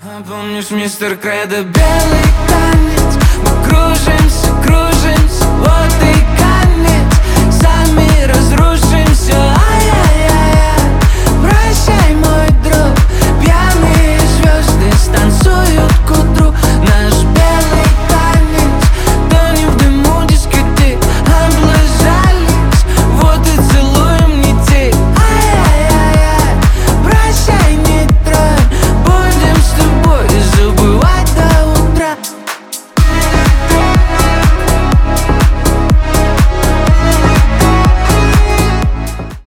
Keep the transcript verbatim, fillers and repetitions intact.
Помнишь, мистер Кредо, белый танец? Мы кружимся, кружимся, вот и конец. Сами разрушим